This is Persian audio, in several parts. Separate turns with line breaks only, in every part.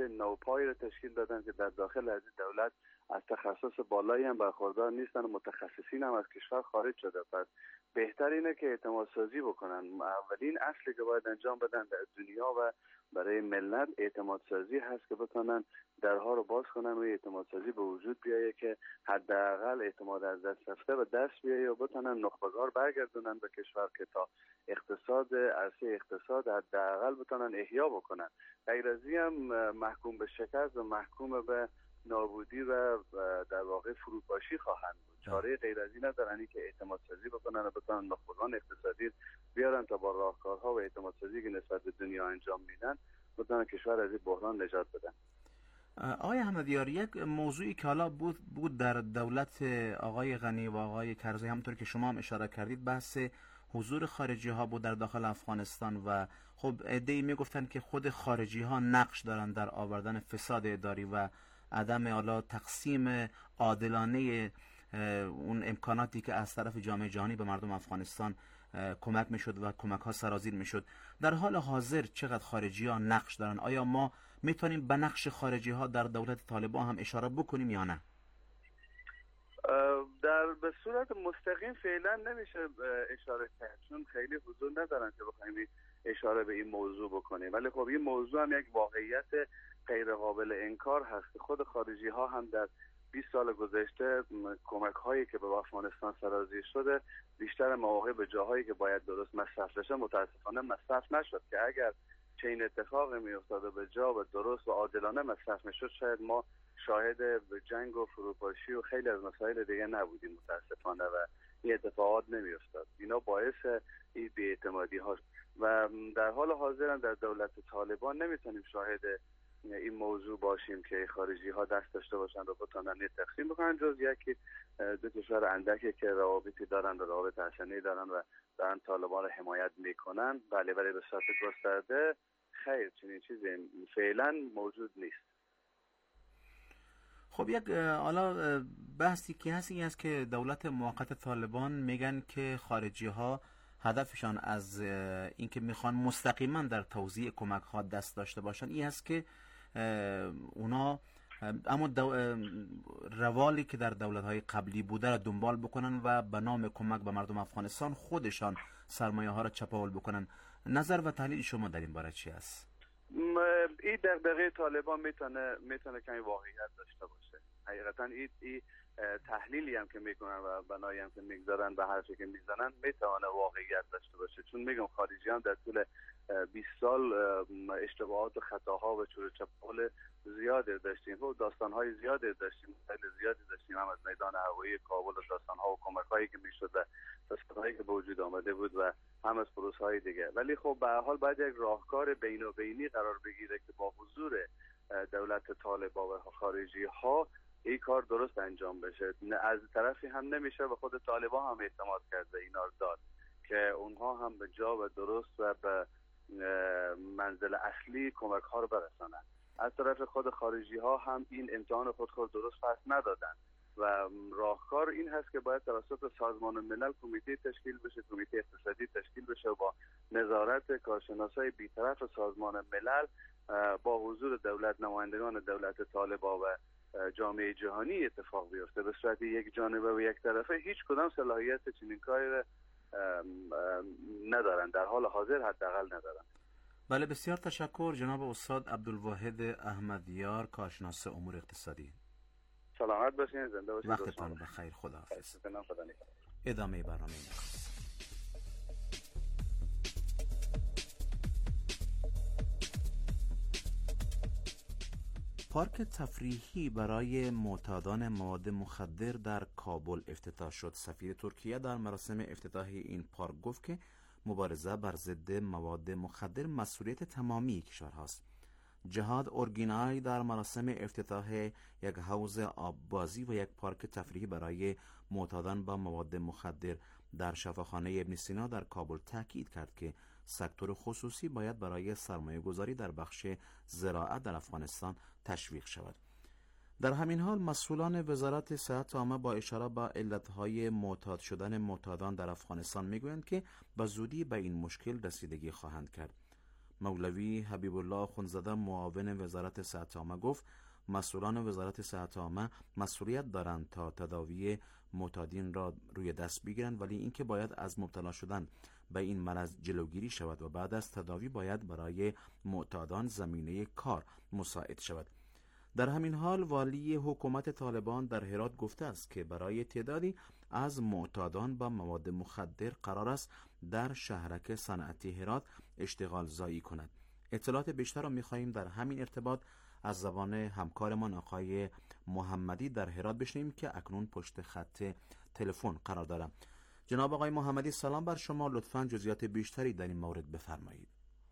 نوپایی را تشکیل دادن که در داخل از دولت از تخصص بالایی هم برخوردار نیستن و متخصصین هم از کشور خارج شده. پس بهتر اینه که اعتماد سازی بکنن. اولین اصلی که باید انجام بدن در دنیا و برای ملت اعتماد سازی هست که بتونن درها رو باز کنن و اعتماد سازی به وجود بیایه که حداقل اعتماد از دست رفته و دست بیایه و بتونن نخبگار برگردونن به کشور که تا عرصه اقتصاد حداقل بتونن احیا بکنن. غیر از این هم محکوم به شکست و محکوم به نابودی و در واقع فروپاشی خواهند بود. چاره غیر از این ندارن که اعتماد سازی بکنن و بتونن نخبگان اقتصادی بیارن تا با راهکارها و اعتماد سازی که نسبت به دنیا انجام میدن بتونن کشور از این بحران نجات بدن.
آقای احمدیار، یک موضوعی که حالا بود در دولت آقای غنی و آقای کرزی، همونطور که شما هم اشاره کردید، بحث حضور خارجی ها بود در داخل افغانستان و خب عده‌ای میگفتن که خود خارجی ها نقش دارن در آوردن فساد اداری و عدم حالا تقسیم عادلانه اون امکاناتی که از طرف جامعه جهانی به مردم افغانستان کمک میشد و کمک ها سرازیر میشد. در حال حاضر چقدر خارجی ها نقش دارن؟ آیا ما میتونیم به نقش خارجی ها در دولت طالبان هم اشاره بکنیم یا نه؟
به صورت مستقیم فعلا نمیشه اشاره کرد، چون خیلی حضور ندارن که بخوایم اشاره به این موضوع بکنیم. ولی خب این موضوع هم یک واقعیت غیر قابل انکار هست. خود خارجی ها هم در 20 سال گذشته کمک هایی که به افغانستان سرازیر شده بیشتر مواقع به جاهایی که باید درست مصرف بشه متاسفانه مصرف نشد، که اگر چنین اتفاقی می افتاد به جا و درست و عادلانه مصرف میشد شاید ما شاهد جنگ و فروپاشی و خیلی از مسائل دیگه نبودیم متاسفانه و این اتفاقات نمی افتاد. اینا باعث این بی‌اعتمادی ها و در حال حاضر هم در دولت طالبان نمیتونیم شاهد این موضوع باشیم که خارجی ها دست داشته باشن و بتونن تقسیم بکنن، جز یکی دو کشور اندکی که روابطی دارن و روابط حسنی دارن و دارن طالبان رو حمایت میکنن. ولی به صورت گسترده خیر چنین چیزی فعلا موجود نیست.
خب یک حالا بحثی که هست این است که دولت موقت طالبان میگن که خارجی ها هدفشان از اینکه میخوان مستقیما در توزیع کمک ها دست داشته باشن این است که اونا اما روالی که در دولت های قبلی بوده را دنبال بکنن و به نام کمک به مردم افغانستان خودشان سرمایه ها را چپاول بکنن. نظر و تحلیل شما در این باره چی است؟
این دغدغه طالبان میتونه کمی واقعیت داشته باشه. حقیقتا این تحلیلی هم که میکنن و بنایی هم که میگذارن به حرفی که میزنن میتونه واقعیت داشته باشه، چون میگم خارجی هم در طول 20 سال اشتباهات و خطاها و چور چپاول زیاده داشتیم و داستانهای زیاده داشتیم، خیلی زیادی داشتیم، هم از میدان هوایی کابل و داستانها و کمک‌هایی که میشد و داستانهایی که به وجود آمده بود و هم از پروسه‌های دیگه. ولی خب به هر حال باید یک راهکار بین‌البینی قرار بگیره که با حضور دولت طالبان و خارجی ها این کار درست انجام بشه. از طرفی هم نمیشه به خود طالبان هم اعتماد کرد به اینا داد که اونها هم به جا و درست و به منزل اصلی کمک ها رو برسانند. از طرف خود خارجی ها هم این امتحان خود درست پس ندادن و راهکار این هست که باید توسط سازمان ملل کمیته تشکیل بشه، کمیته اقتصادی تشکیل بشه و با نظارت کارشناسای بی‌طرف سازمان ملل با حضور دولت، نمایندگان دولت طالبان و جامعه جهانی اتفاق بیفته. به صورت یک جانبه و یک طرفه هیچ کدام صلاحیت چنین کاری ندارن، در حال حاضر حداقل ندارن.
بله، بسیار تشکر جناب استاد عبدالواحد احمدیار، کارشناس امور اقتصادی.
سلامت باشین، زنده باشین.
وقتتان بخیر. خداحافظ. ادامه برنامه نخست. پارک تفریحی برای معتادان مواد مخدر در کابل افتتاح شد. سفیر ترکیه در مراسم افتتاح این پارک گفت که مبارزه بر ضد مواد مخدر مسئولیت تمامی کشورهاست. جهاد اورگینای در مراسم افتتاح یک حوض آببازی و یک پارک تفریحی برای معتادان با مواد مخدر در شفاخانه ابن سینا در کابل تاکید کرد که سکتور خصوصی باید برای سرمایه گذاری در بخش زراعت در افغانستان تشویق شود. در همین حال مسئولان وزارت صحت عامه با اشاره به علتهای معتاد شدن معتادان در افغانستان میگویند که به زودی به این مشکل رسیدگی خواهند کرد. مولوی حبیب الله خونزاده معاون وزارت صحت عامه گفت مسئولان وزارت صحت عامه مسئولیت دارند تا تداوی معتادین را روی دست بگیرند، ولی اینکه باید از مبتلا شدن به این مرض جلوگیری شود و بعد از تداوی باید برای معتادان زمینه کار مساعد شود. در همین حال والی حکومت طالبان در هرات گفته است که برای تعدادی از معتادان با مواد مخدر قرار است در شهرک صنعتی هرات اشتغال زایی کند. اطلاعات بیشتر را می‌خواهیم در همین ارتباط از زبان همکارمان آقای محمدی در هرات بشنویم که اکنون پشت خط تلفن قرار دارد. جناب آقای محمدی سلام بر شما، لطفاً جزئیات بیشتری در این مورد بفرمایید.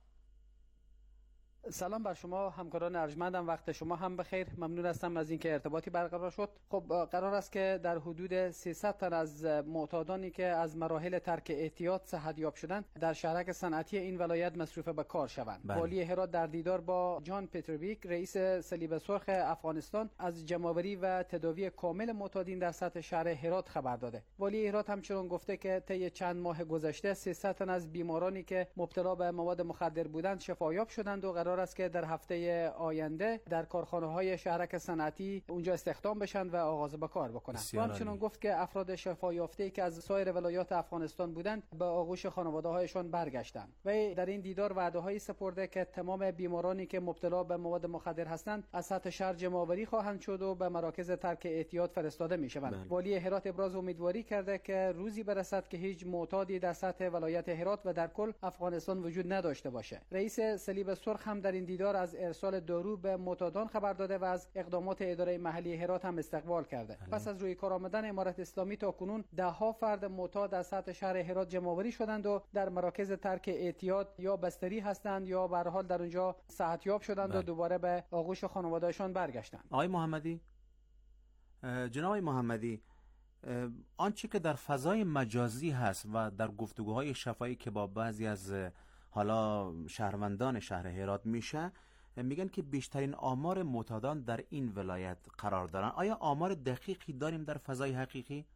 سلام بر شما همکاران ارجمندم، وقت شما هم بخیر. ممنون هستم از اینکه ارتباطی برقرار شد. خب قرار است که در حدود 300 تن از معتادانی که از مراحل ترک اعتیاد صحتیاب شدند در شهرک صنعتی این ولایت مصروف به کار شوند. والی هرات در دیدار با جان پتروویک رئیس صلیب سرخ افغانستان از جمع‌آوری و تداوی کامل معتادین در سطح شهر هرات خبر داده. والی هرات همچنین گفته که طی چند ماه گذشته 300 تن از بیمارانی که مبتلا به مواد مخدر بودند شفایاب شدند و قرار است که در هفته آینده در کارخانه‌های شهرک صنعتی اونجا استخدام بشن و آغاز به کار بکنند. و همچنین گفت که افراد شفا یافته که از سایر ولایات افغانستان بودند به آغوش خانواده‌هایشان برگشتند و در این دیدار وعده‌هایی سپرده که تمام بیمارانی که مبتلا به مواد مخدر هستند از سطح شهر جمع‌آوری خواهند شد و به مراکز ترک اعتیاد فرستاده می‌شوند. والی هرات ابراز امیدواری کرده که روزی برسد که هیچ معتادی در سطح ولایت هرات و در کل افغانستان وجود نداشته باشه. رئیس صلیب سرخ هم در این دیدار از ارسال دارو به معتادان خبر داده و از اقدامات اداره محلی هرات هم استقبال کرده. پس از روی کار آمدن امارت اسلامی تا کنون ده‌ها فرد معتاد در سطح شهر هرات جمع‌آوری شدند و در مراکز ترک اعتیاد یا بستری هستند یا به هر حال در اونجا صحتیاب شدند و دوباره به آغوش خانواده‌شان برگشتند.
آقای محمدی، جناب آقای محمدی، آنچه که در فضای مجازی هست و در گفتگوهای شفاهی که با بعضی از حالا شهروندان شهر هرات میشه، میگن که بیشترین آمار معتادان در این ولایت قرار دارن. آیا آمار دقیقی داریم در فضای حقیقی؟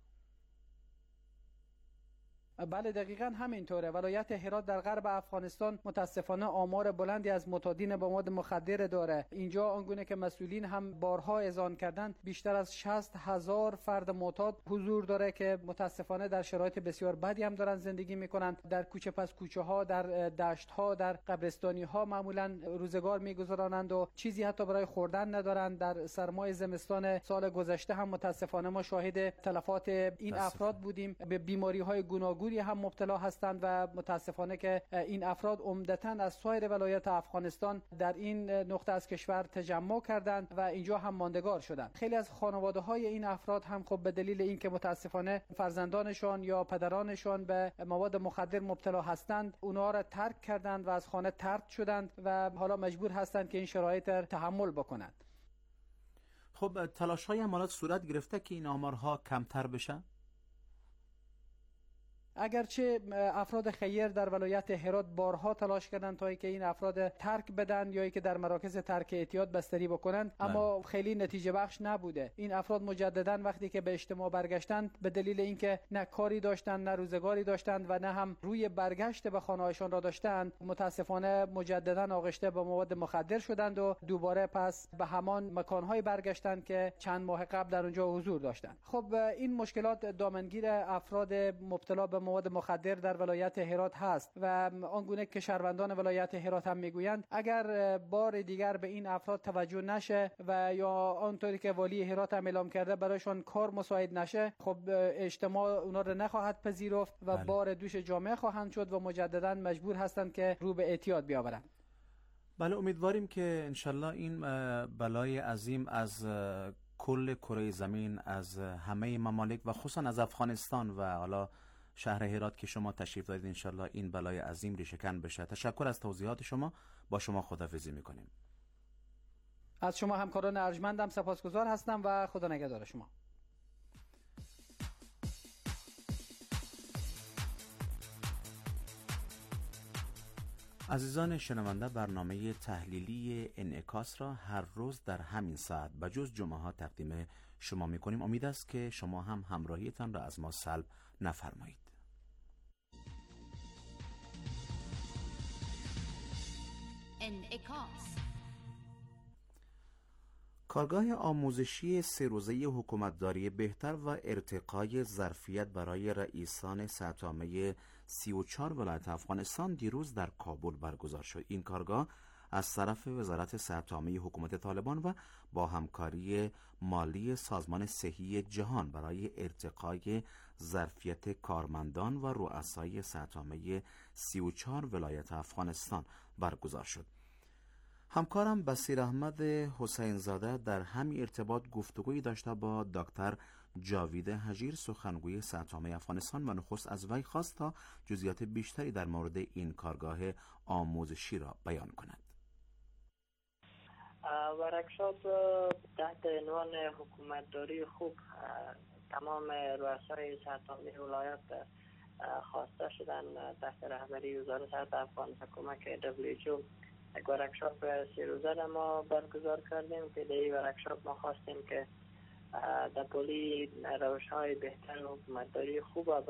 بله دقیقاً همینطوره. ولایت هرات در غرب افغانستان متاسفانه آمار بلندی از معتادین به مواد مخدر داره. اینجا آنگونه که مسئولین هم بارها اذعان کردند بیشتر از 60,000 فرد معتاد حضور داره که متاسفانه در شرایط بسیار بدی هم دارن زندگی میکنند. در کوچه پس کوچه ها، در دشت ها، در قبرستانی ها معمولا روزگار میگذرانند و چیزی حتی برای خوردن ندارند. در سرمای زمستان سال گذشته هم متاسفانه ما شاهد تلفات این افراد بودیم. به بیماری های گوناگون هم مبتلا هستند و متاسفانه که این افراد عمدتاً از سایر ولایات افغانستان در این نقطه از کشور تجمع کردند و اینجا هم ماندگار شدند. خیلی از خانواده های این افراد هم خب به دلیل اینکه متاسفانه فرزندانشان یا پدرانشان به مواد مخدر مبتلا هستند اونها را ترک کردند و از خانه طرد شدند و حالا مجبور هستند که این شرایط را تحمل بکنند.
خب تلاش‌های امارات صورت گرفته که این آمارها کمتر بشن؟
اگرچه افراد خیر در ولایت هرات بارها تلاش کردند تا اینکه این افراد ترک بدن یا اینکه در مراکز ترک اعتیاد بستری بکنند، اما خیلی نتیجه بخش نبوده. این افراد مجددا وقتی که به اجتماع برگشتند به دلیل اینکه نه کاری داشتند، نه روزگاری داشتند و نه هم روی برگشت به خانه‌هایشان را داشتند، متاسفانه مجددا آغشته به مواد مخدر شدند و دوباره پس به همان مکان‌های برگشتند که چند ماه قبل در اونجا حضور داشتند. خب این مشکلات دامنگیر افراد مبتلا به مواد مخدر در ولایت هرات هست و آنگونه که شهروندان ولایت هرات هم میگویند اگر بار دیگر به این افراد توجه نشه و یا آنطوری که والی هرات هم اعلام کرده برایشان کار مساعد نشه، خب اجتماع اونا رو نخواهد پذیرفت و بار دوش جامعه خواهند شد و مجددا مجبور هستند که رو به اعتیاد بیاورند.
بله، امیدواریم که انشالله این بلای عظیم از کل کره زمین، از همه ممالک و خصوصا از افغانستان و حالا شهر هرات که شما تشریف دارید، انشالله این بلای عظیم ریشه‌کن بشه. تشکر از توضیحات شما. با شما خداحافظی میکنیم.
از شما همکاران ارجمندم سپاسگزار هستم و خدا نگهدار شما.
عزیزان شنونده، برنامه تحلیلی انعکاس را هر روز در همین ساعت بجز جمعه ها تقدیم شما میکنیم. امید است که شما هم همراهیتان را از ما سلب نفرمایید.
انعکاس.
کارگاه آموزشی 3 روزه حکومتداری بهتر و ارتقای ظرفیت برای رئیسان سه‌عامه 34 ولایت افغانستان دیروز در کابل برگزار شد. این کارگاه از طرف وزارت سه‌عامه حکومت طالبان و با همکاری مالی سازمان صحی جهان برای ارتقای ظرفیت کارمندان و رؤسای سه‌عامه 34 ولایت افغانستان برگزار شد. همکارم بصیر احمد حسین زاده در همین ارتباط گفتگویی داشته با دکتر جاوید حجیر، سخنگوی سه‌عامه افغانستان، و نخست از وی خواست تا جزئیات بیشتری در مورد این کارگاه آموزشی را بیان کند.
ورکشاپ تحت عنوان حکومتداری خوب تمام رؤسای سه‌عامه ولایت خواسته شدن تحت رهبری وزارت صحت افغانستان کمک WHO یک ورکشاپ 3 روزه را ما برگزار کردیم که در این ورکشاپ ما خواستیم که در پولی روش‌های بهتر حکومتداری خوب و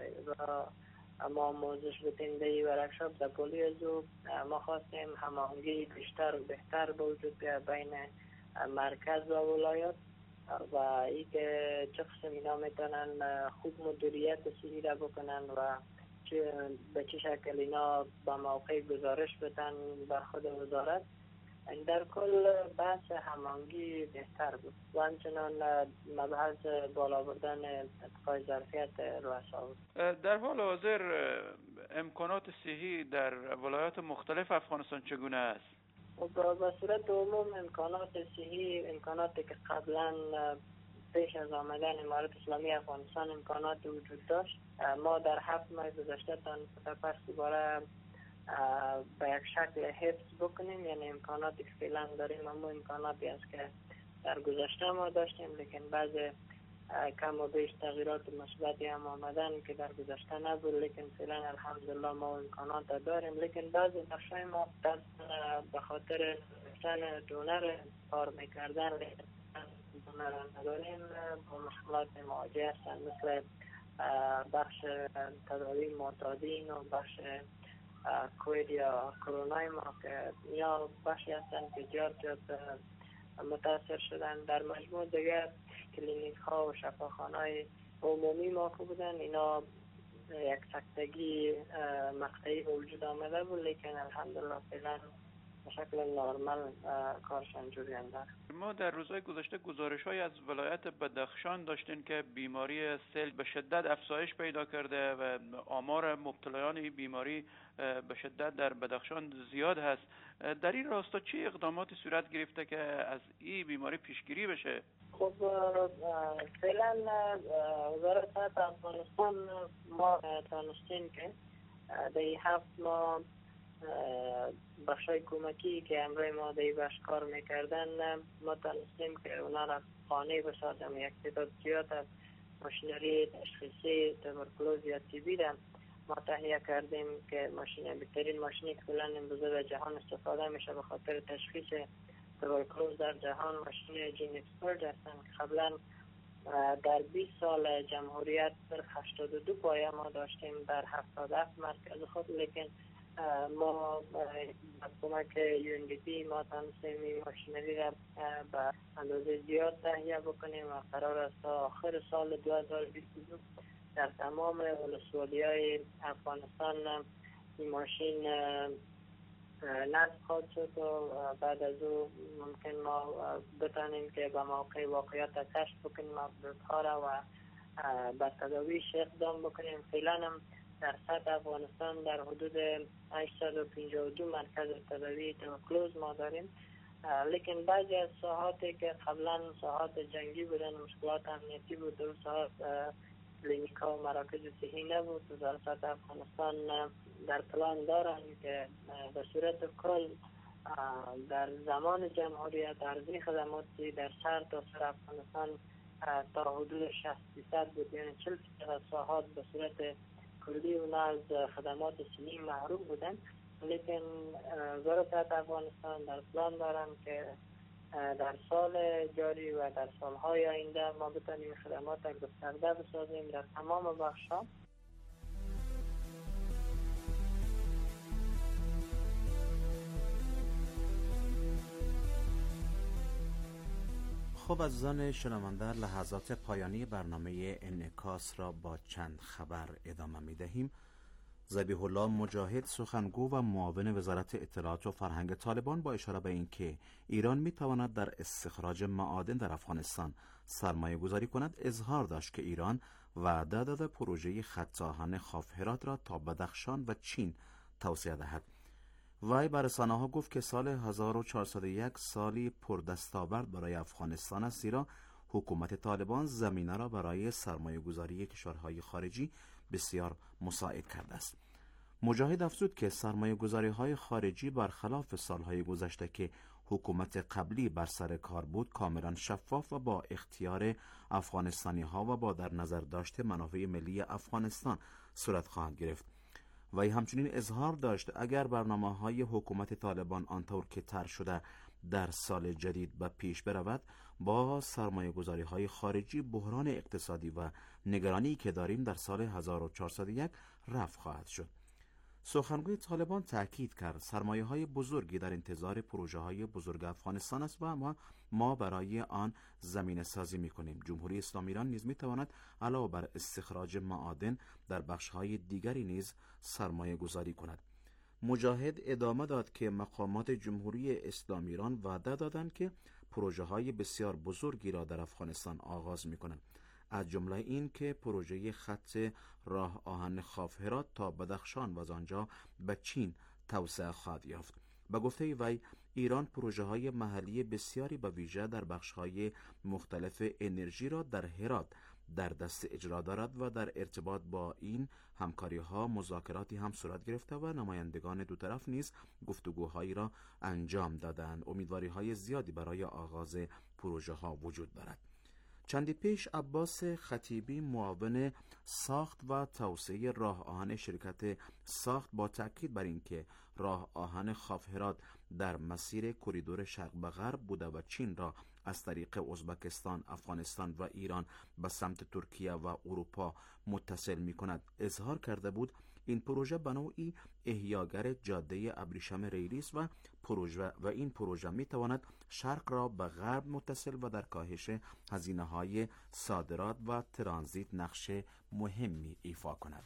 ما آموزش بدیم. در این ورکشاپ در پولی از ما خواستیم هماهنگی بیشتر و بهتر به وجود بیاید بین مرکز و ولایت و ای که چه قسم اینا میتونن خوب مدیریت صحی را بکنن و به چه شکل اینا با موقع گزارش بدن به خود وزارت. در کل بحث هماهنگی بهتر بود و همچنان مبحث بالا بردن ارتقای ظرفیت رؤسا بود.
در حال حاضر امکانات صحی در ولایات مختلف افغانستان چگونه است؟
به صورت عموم امکانات صحی، امکاناتی که قبلا پیش از آمدن امارت اسلامی افغانستان امکانات وجود داشت، ما در 7 ماه گذشته پس دوباره به یک شکل حفظ بکنیم. یعنی امکاناتی که فعلا داریم اما امکاناتی است که در گذشته ما داشتیم، لیکن بعض کم و بیش تغییرات مثبتی هم آمدن که در گذشته نبود، لیکن فعلا الحمدلله ما امکانات داریم. لیکن بعضی بخشای ما به خاطر داشتن دونر کار میکردن دونر نداریم با مشکلات مواجه هستند، مثل بخش تداوی معتادین و بخش کووید یا کرونا ما که یا بخشی هستند که زیاد متاثر شدن. در مجموع دیگر کلینیک ها و شفاخانه های عمومی ما خوب بودن، اینا یک سکتگی مقطعی به وجود آمده بود، لیکن الحمدلله فعلا به شکل نرمال کارشان جریان داره.
ما در روزهای گذشته گزارش‌های از ولایت بدخشان داشتیم که بیماری سیل به شدت افزایش پیدا کرده و آمار مبتلایان این بیماری به شدت در بدخشان زیاد هست. در این راستا چه اقداماتی صورت گرفته که از این بیماری پیشگیری بشه؟
خب فعلا وزارت صحت افغانستان ما تانستیم که در 7 ماه بخشای کمکی که امروز ما در این بخش کار میکردن ما تانستیم که اونا را خانه بسازم. یک تعداد زیاد از ماشینری تشخیصی توبرکلوز یا تی بی را ما تهیه کردیم که بهترین ماشینی که فعلا امروزه در جهان استفاده میشه به خاطر تشخیص توبرکلوز در جهان ماشین جین اکسپرت هستند که قبلا در 20 سال جمهوریت 82 پایه ما داشتیم در 77 مرکز خود، لیکن ما کمک UNDP ما تانستیم این ماشینری را به اندازه زیاد تهیه بکنیم و قرار است تا آخر سال 2022 در تمام ولسوالی‌های افغانستان این ماشین نصب خواهد شد و بعد از او ممکن ما بتانیم که به موقع واقعیت کشف بکنیم افزودها را و به تداویش اقدام بکنیم. فعلا هم در سطح افغانستان در حدود 852 مرکز تداوی توبرکلوز ما داریم، لیکن بعضی از ساحاتی که قبلا ساحات جنگی بودن مشکلات امنیتی بود و ساحات کلینیکا و مراکز صحی نبود. وزارت افغانستان در پلان دارن که به صورت کل در زمان جمهوریت عرضی خدماتی در سر تا سر افغانستان تا حدود 60% بود، یعنی 40% از ساحات به صورت کلی اونا از خدمات صحی محروم بودن، لیکن وزارت افغانستان در پلان دارن که در سال جاری و در سالهای آینده ما بتانیم خدمات گسترده بسازیم در تمام بخش‌ها.
خب عزیزان شنونده، لحظات پایانی برنامه انعکاس را با چند خبر ادامه می دهیم. ذبیح الله مجاهد، سخنگو و معاون وزارت اطلاعات و فرهنگ طالبان، با اشاره به اینکه ایران می تواند در استخراج معادن در افغانستان سرمایه گذاری کند، اظهار داشت که ایران وعده داده پروژه خط آهن خاف هرات را تا بدخشان و چین توسعه دهد. وی بر رسانه‌ها گفت که سال 1401 سالی پردستاورد برای افغانستان است، زیرا حکومت طالبان زمینه را برای سرمایه گذاری کشورهای خارجی بسیار مساعد کرده است. مجاهد افزود که سرمایه گذاری های خارجی برخلاف سالهای گذشته که حکومت قبلی بر سر کار بود، کاملا شفاف و با اختیار افغانستانی ها و با در نظر داشت منافع ملی افغانستان صورت خواهد گرفت. وی همچنین اظهار داشت اگر برنامه‌های حکومت طالبان آنطور که طرح شده در سال جدید به پیش برود، با سرمایه‌گذاری‌های خارجی بحران اقتصادی و نگرانی که داریم در سال 1401 رفع خواهد شد. سخنگوی طالبان تاکید کرد سرمایه‌های بزرگی در انتظار پروژه‌های بزرگ افغانستان است و ما برای آن زمینه سازی می‌کنیم. جمهوری اسلامی ایران نیز می‌تواند علاوه بر استخراج معادن در بخش‌های دیگری نیز سرمایه گذاری کند. مجاهد ادامه داد که مقامات جمهوری اسلامی ایران وعده دادند که پروژه‌های بسیار بزرگی را در افغانستان آغاز می‌کنند، از جمله این که پروژه خط راه آهن خاف هرات تا بدخشان و از آنجا به چین توسعه خواهد یافت. به گفته وی، ایران پروژه‌های محلی بسیاری به ویژه در بخش‌های مختلف انرژی را در هرات در دست اجرا دارد و در ارتباط با این همکاری‌ها مذاکراتی هم صورت گرفته و نمایندگان دو طرف نیز گفتگوهایی را انجام دادند. امیدواری‌های زیادی برای آغاز پروژه‌ها وجود دارد. چندی پیش عباس خطیبی، معاون ساخت و توسعه راه آهن شرکت ساخت، با تاکید بر اینکه راه آهن خاف هرات در مسیر کریدور شرق به غرب بوده و چین را از طریق ازبکستان، افغانستان و ایران به سمت ترکیه و اروپا متصل می کند، اظهار کرده بود این پروژه به نوعی احیاگر جاده ابریشم ریلی است و این پروژه می تواند شرق را به غرب متصل و در کاهش هزینه‌های صادرات و ترانزیت نقش مهمی ایفا کند.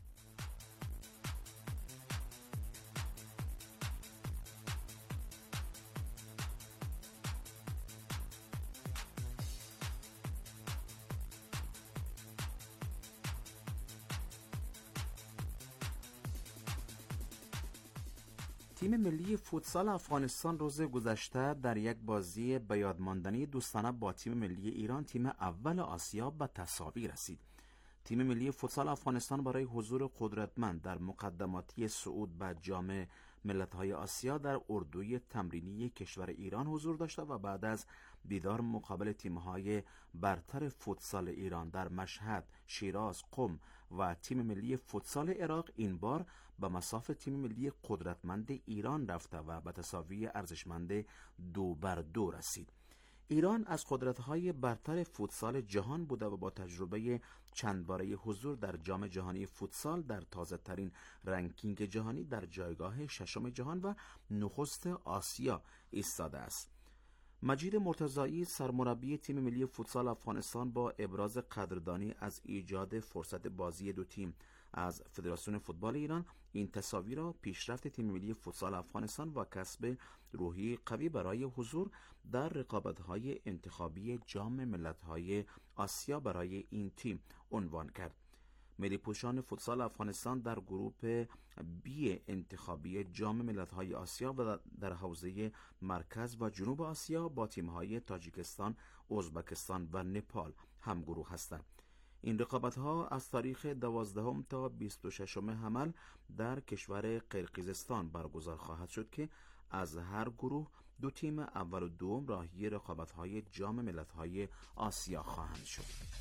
تیم ملی فوتسال افغانستان روز گذشته در یک بازی به یاد ماندنی دوستانه با تیم ملی ایران، تیم اول آسیا، به تساوی رسید. تیم ملی فوتسال افغانستان برای حضور قدرتمند در مقدماتی صعود به جام ملت‌های آسیا در اردوی تمرینی کشور ایران حضور داشته و بعد از دیدار مقابل تیم‌های برتر فوتسال ایران در مشهد، شیراز، قم و تیم ملی فوتسال عراق، این بار به مصاف تیم ملی قدرتمند ایران رفته و به تساوی ارزشمند 2-2 رسید. ایران از قدرت‌های برتر فوتسال جهان بوده و با تجربه چند باره حضور در جام جهانی فوتسال در تازه‌ترین رنکینگ جهانی در جایگاه 6 جهان و نخست آسیا ایستاده است. مجید مرتضایی، سرمربی تیم ملی فوتسال افغانستان، با ابراز قدردانی از ایجاد فرصت بازی دو تیم از فدراسیون فوتبال ایران، این تساوی را پیشرفت تیم ملی فوتسال افغانستان و کسب روحی قوی برای حضور در رقابت‌های انتخابی جام ملت‌های آسیا برای این تیم عنوان کرد. ملی پوشان فوتسال افغانستان در گروه بی انتخابی جام ملت‌های آسیا و در حوزه مرکز و جنوب آسیا با تیم‌های تاجیکستان، ازبکستان و نپال همگروه هستند. این رقابت‌ها از تاریخ 12 تا 26 حمل در کشور قرقیزستان برگزار خواهد شد که از هر گروه دو تیم اول و دوم راهی رقابت‌های جام ملت‌های آسیا خواهند شد.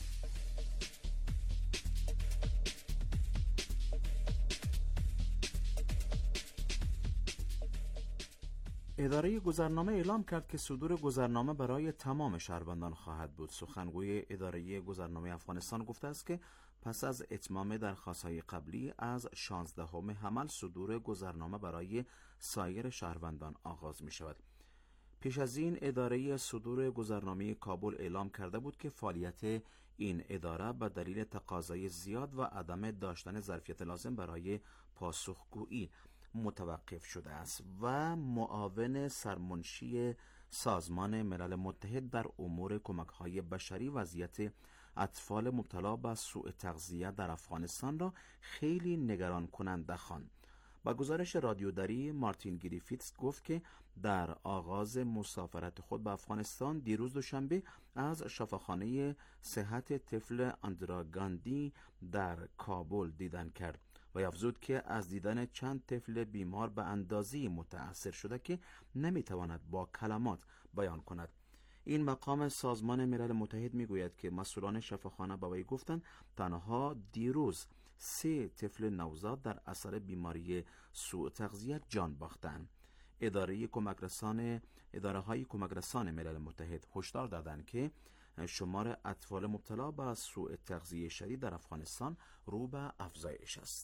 اداره گذرنامه اعلام کرد که صدور گذرنامه برای تمام شهروندان خواهد بود. سخنگوی اداره گذرنامه افغانستان گفته است که پس از اتمام درخواست‌های قبلی از 16 حمل صدور گذرنامه برای سایر شهروندان آغاز می شود. پیش از این اداره صدور گذرنامه کابل اعلام کرده بود که فعالیت این اداره به دلیل تقاضای زیاد و عدم داشتن ظرفیت لازم برای پاسخگویی متوقف شده است و معاون سرمنشی سازمان ملل متحد در امور کمک‌های بشری وضعیت اطفال مبتلا به سوء تغذیه در افغانستان را خیلی نگران کننده خواند. با گزارش رادیوداری مارتین گریفیتس گفت که در آغاز مسافرت خود به افغانستان دیروز دوشنبه از شفاخانه صحت طفل اندرا گاندی در کابل دیدن کرد و افزود که از دیدن چند طفل بیمار به اندازه‌ای متأثر شده که نمیتواند با کلمات بیان کند. این مقام سازمان ملل متحد میگوید که مسئولان شفاخانه به وی گفتند تنها دیروز 3 طفل نوزاد در اثر بیماری سوء تغذیه جان باختند. اداره های کمک رسان ملل متحد هشدار دادند که شمار اطفال مبتلا به سوء تغذیه شدید در افغانستان رو به افزایش است.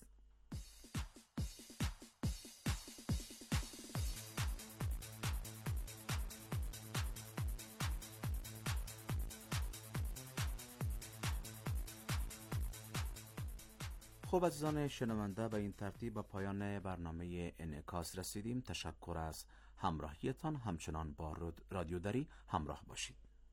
خب عزیزان شنونده، به این ترتیب به پایان برنامه انعکاس رسیدیم. تشکر از همراهیتان. همچنان با رادیوداری همراه باشید.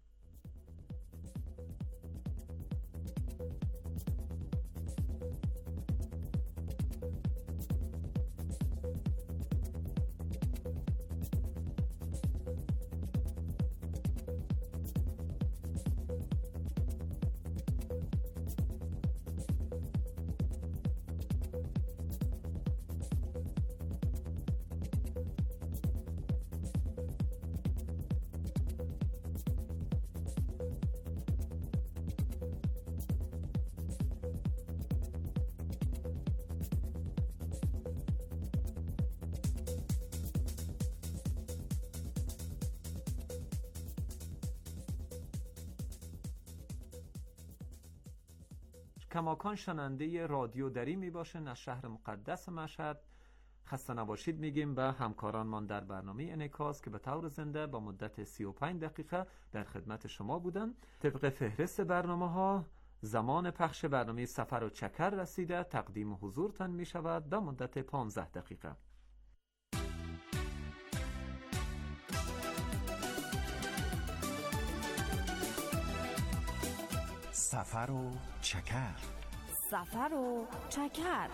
کماکان شننده رادیوداری می باشن از شهر مقدس مشهد. خسته نباشید میگیم به همکارانمان در برنامه انعکاس که به طور زنده با مدت 35 دقیقه در خدمت شما بودن. طبق فهرست برنامه ها زمان پخش برنامه سفر و چکر رسیده، تقدیم حضورتان می شود به مدت 15 دقیقه.
سفر و چکر.
سفر و چکر.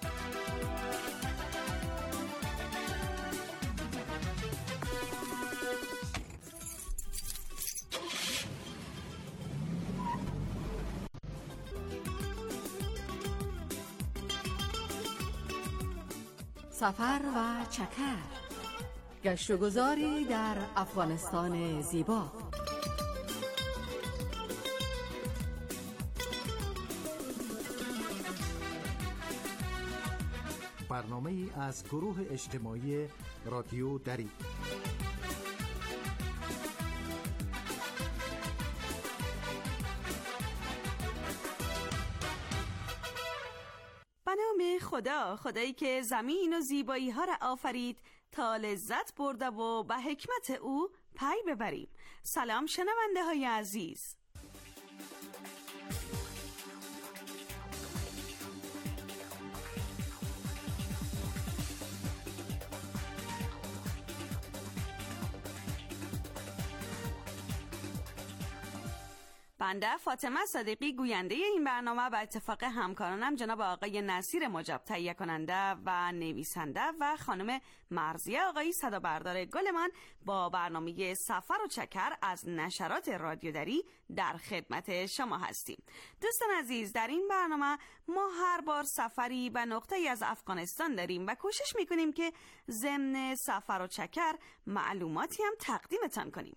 سفر و چکر. گشت و گذاری در افغانستان زیبا.
برنامه ای از گروه اجتماعی رادیو دری.
به نام خدا، خدایی که زمین و زیبایی ها را آفرید تا لذت برده و به حکمت او پی ببریم. سلام شنونده های عزیز. بنده فاطمه صدیقی گوینده این برنامه به اتفاق همکارانم جناب آقای نصیر مجاب تهیه کننده و نویسنده و خانم مرضیه آقای صدابردار گلمان با برنامه سفر و چکر از نشرات رادیودری در خدمت شما هستیم. دوستان عزیز، در این برنامه ما هر بار سفری به نقطه‌ای از افغانستان داریم و کوشش میکنیم که ضمن سفر و چکر معلوماتی هم تقدیمتان کنیم.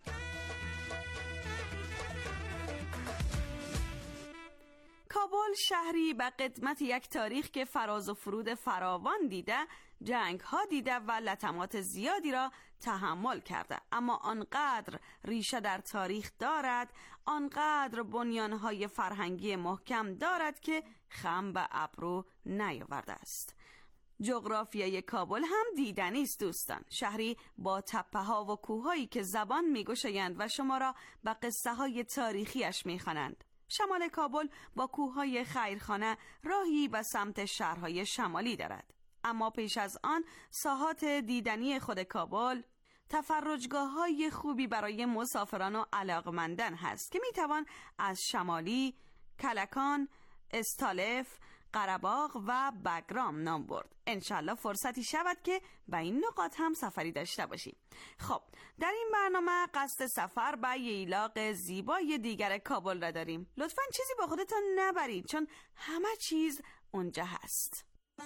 کابل شهری به قدمت یک تاریخ که فراز و فرود فراوان دیده، جنگ ها دیده و لطمات زیادی را تحمل کرده، اما آنقدر ریشه در تاریخ دارد، آنقدر بنیانهای فرهنگی محکم دارد که خم به ابرو نیاورده است. جغرافیای کابل هم دیدنی است دوستان. شهری با تپه‌ها و کوه‌هایی که زبان می‌گشایند و شما را به قصه‌های تاریخیش می‌خوانند. شمال کابل با کوه‌های خیرخانه راهی به سمت شهرهای شمالی دارد. اما پیش از آن ساحات دیدنی خود کابل تفرجگاه‌های خوبی برای مسافران و علاقمندان هست که می‌توان از شمالی، کلکان، استالف، قره‌باغ و بگرام نام برد. انشالله فرصتی شود که به این نقاط هم سفری داشته باشیم. خب در این برنامه قصد سفر به ییلاق زیبای دیگر کابل را داریم. لطفاً چیزی با خودتان نبرید چون همه چیز اونجا هست.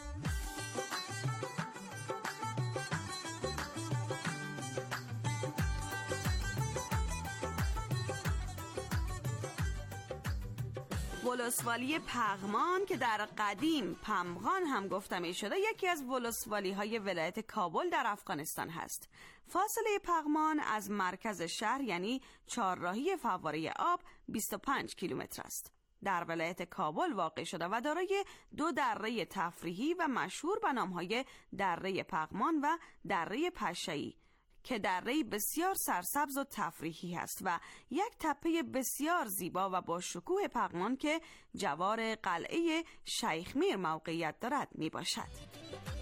ولسوالی پغمان که در قدیم پمغان هم گفته می شده یکی از ولسوالی های ولایت کابل در افغانستان هست. فاصله پغمان از مرکز شهر یعنی چهارراهی فواره آب 25 کیلومتر است. در ولایت کابل واقع شده و دارای 2 دره تفریحی و مشهور به نام‌های دره پغمان و دره پشه‌ای که دره بسیار سرسبز و تفریحی است و یک تپه بسیار زیبا و با شکوه پغمان که جوار قلعه شیخ میر موقعیت دارد می باشد.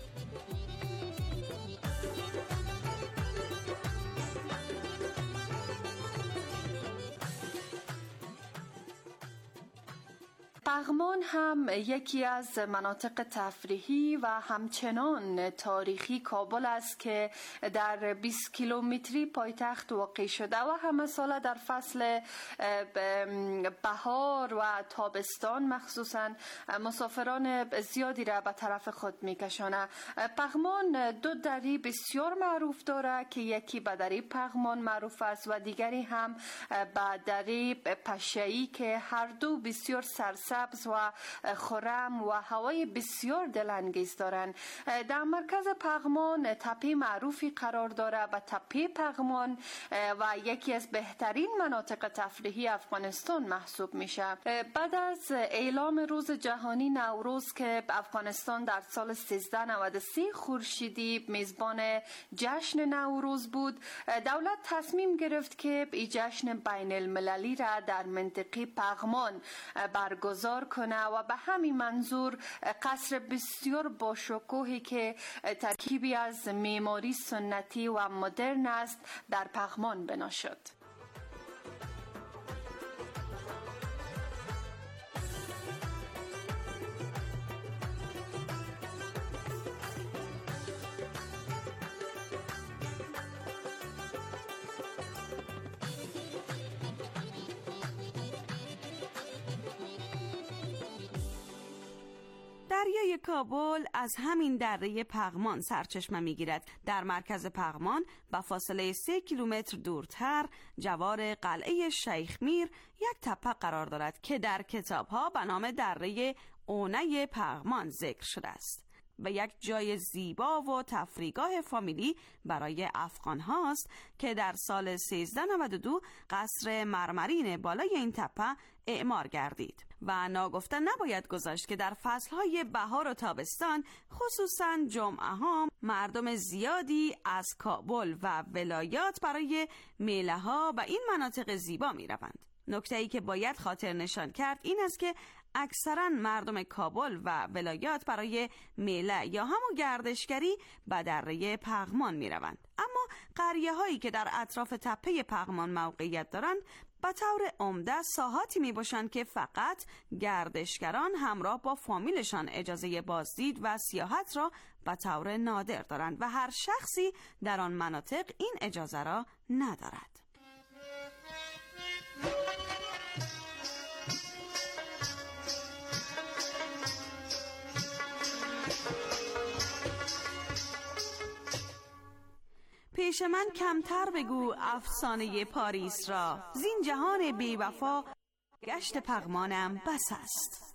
پغمان هم یکی از مناطق تفریحی و همچنان تاریخی کابل است که در 20 کیلومتری پایتخت واقع شده و همه ساله در فصل بهار و تابستان مخصوصا مسافران زیادی را به طرف خود میکشانه. پغمان 2 دری بسیار معروف داره که یکی به دری پغمان معروف است و دیگری هم به دری پشه‌ای که هر دو بسیار سرسبز و خرم و هوای بسیار دلانگیز دارند. در مرکز پغمان تپه معروفی قرار داره و تپه پغمان و یکی از بهترین مناطق تفریحی افغانستان محسوب میشه. بعد از اعلام روز جهانی نوروز که افغانستان در سال 1393 خورشیدی میزبان جشن نوروز بود، دولت تصمیم گرفت که این جشن بین المللی را در منطقه پغمان برگزار کنه و به همین منظور قصر بسیار با شکوهی که ترکیبی از معماری سنتی و مدرن است در پغمان بنا شد.
دریای کابل از همین دره پغمان سرچشمه میگیرد. در مرکز پغمان به فاصله 3 کیلومتر دورتر جوار قلعه شیخ میر یک تپه قرار دارد که در کتاب‌ها به نام دره اونه پغمان ذکر شده است و یک جای زیبا و تفریحگاه فامیلی برای افغان هاست که در سال 1392 قصر مرمرین بالای این تپه اعمار گردید و ناگفته نباید گذاشت که در فصلهای بهار و تابستان خصوصاً جمعه ها مردم زیادی از کابل و ولایات برای میله ها و این مناطق زیبا می روند. نکته‌ای که باید خاطر نشان کرد این است که اکثرا مردم کابل و ولایات برای میله یا همون گردشگری به دره پغمان می روند. اما قریه هایی که در اطراف تپه پغمان موقعیت دارند به طور عمده ساحاتی می باشند که فقط گردشگران همراه با فامیلشان اجازه بازدید و سیاحت را به طور نادر دارند و هر شخصی در آن مناطق این اجازه را ندارد. پیش من کمتر بگو افسانه پاریس را، زین جهان بی وفا گشت پغمانم بس است.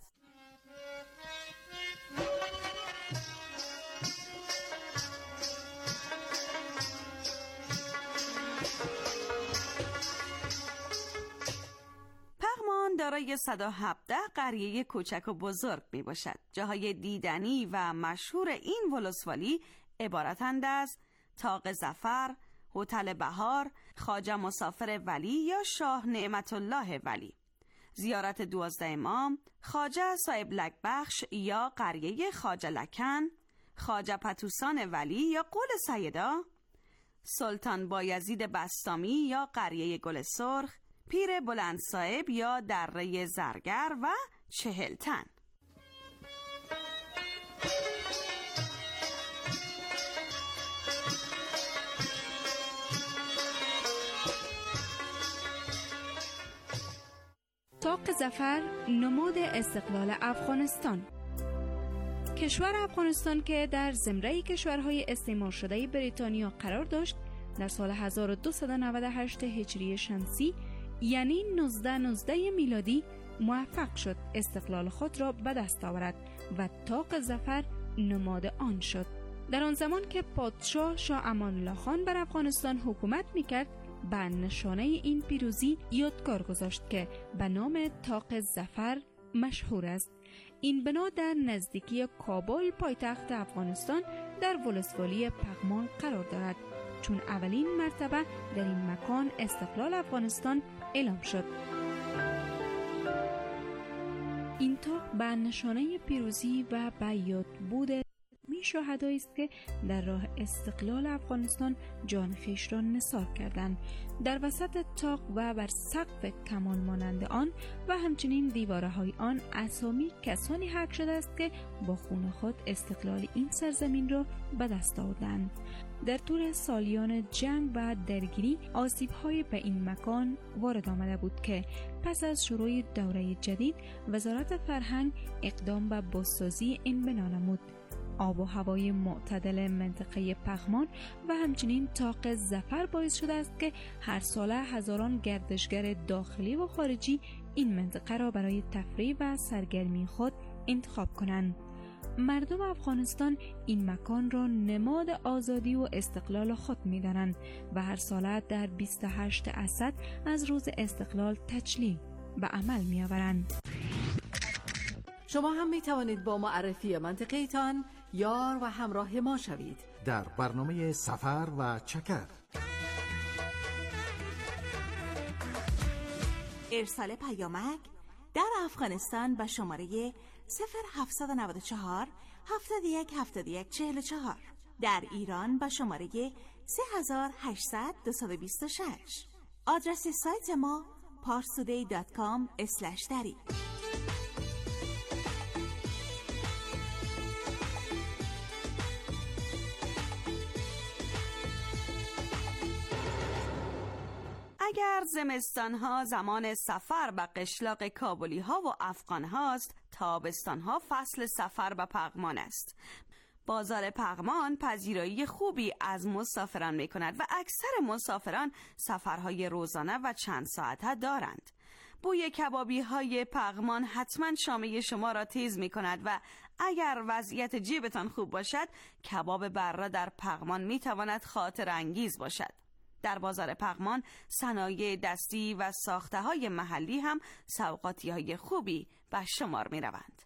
پغمان دارای 117 قریه کوچک و بزرگ می باشد. جاهای دیدنی و مشهور این ولسوالی عبارتند از طاق ظفر، هتل بهار، خواجه مسافر ولی یا شاه نعمت الله ولی، زیارت 12 امام، خواجه صاحب لکبخش یا قریه خواجه لکن، خواجه پتوسان ولی یا قول سیدا، سلطان بایزید بسطامی یا قریه گل سرخ، پیر بلند صاحب یا دره زرگر و چهلتن.
طاق ظفر نماد استقلال افغانستان. کشور افغانستان که در زمره کشورهای استعمار شده بریتانیا قرار داشت، در سال 1298 هجری شمسی یعنی 1919 میلادی موفق شد استقلال خود را به دست آورد و طاق ظفر نماد آن شد. در آن زمان که پادشاه شاه امان الله خان بر افغانستان حکومت میکرد، به نشانه این پیروزی یادگار گذاشت که به نام طاق ظفر مشهور است. این بنا در نزدیکی کابل پایتخت افغانستان در ولسوالی پغمان قرار دارد، چون اولین مرتبه در این مکان استقلال افغانستان اعلام شد. این طاق به نشانه پیروزی و به یاد بود شهدایی است که در راه استقلال افغانستان جان خویش را نثار کردند. در وسط طاق و بر سقف کمان مانند آن و همچنین دیوارهای آن اسامی کسانی حک شده است که با خون خود استقلال این سرزمین را به دست آوردند. در طول سالیان جنگ و درگیری آسیب‌های به این مکان وارد آمده بود که پس از شروع دوره جدید وزارت فرهنگ اقدام به بازسازی این بنا نمود. آب و هوای معتدل منطقه پغمان و همچنین طاق ظفر باعث شده است که هر ساله هزاران گردشگر داخلی و خارجی این منطقه را برای تفریح و سرگرمی خود انتخاب کنند. مردم افغانستان این مکان را نماد آزادی و استقلال خود می‌دانند و هر ساله در 28 اسد از روز استقلال تجلیل به عمل می‌آورند.
شما هم می توانید با معرفی منطقه تان یار و همراه ما شوید
در برنامه سفر و چکر.
ارسال پیامک در افغانستان به شماره 0794 71 71 44، در ایران به شماره 3800 226. آدرس سایت ما parstoday.com/dari.
اگر زمستان ها زمان سفر به قشلاق کابلی ها و افغان هاست، تابستان ها فصل سفر به پغمان است. بازار پغمان پذیرایی خوبی از مسافران می کند و اکثر مسافران سفرهای روزانه و چند ساعته دارند. بوی کبابی های پغمان حتما شامه شما را تیز می کند و اگر وضعیت جیبتان خوب باشد، کباب بره در پغمان می تواند خاطر انگیز باشد. در بازار پغمان صنایع دستی و ساخته های محلی هم سوغاتی های خوبی به شمار می روند.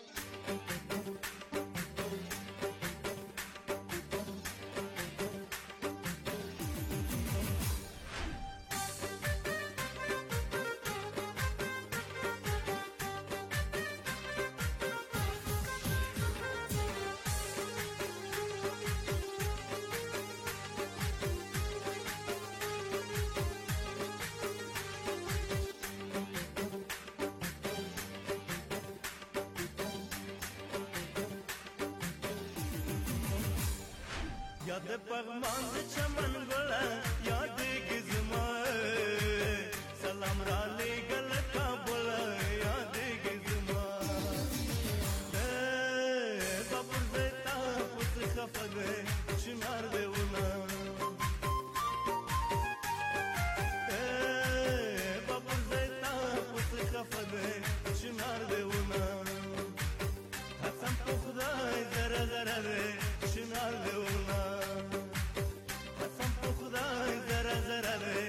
یاد پغمان چمن گله یاد گزما سلام را لګل کابل یاد گزما بابر زتا پس خفګه شمار دیونه بابر زتا پس خفګه شمار دیونه قسم په خدای زره زره شمار دیونه قسم په خدای زره زره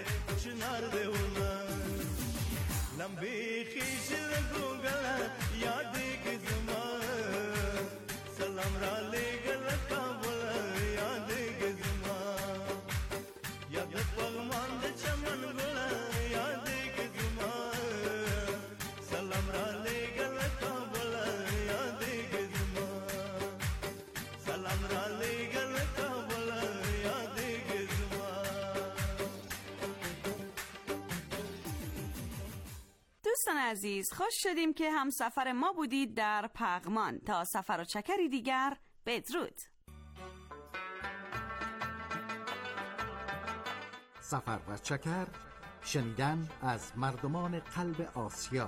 دوستان عزیز، خوش شدیم که هم سفر ما بودید در پغمان. تا سفر و چکری دیگر، بدرود.
سفر و چکر، شنیدن از مردمان قلب آسیا.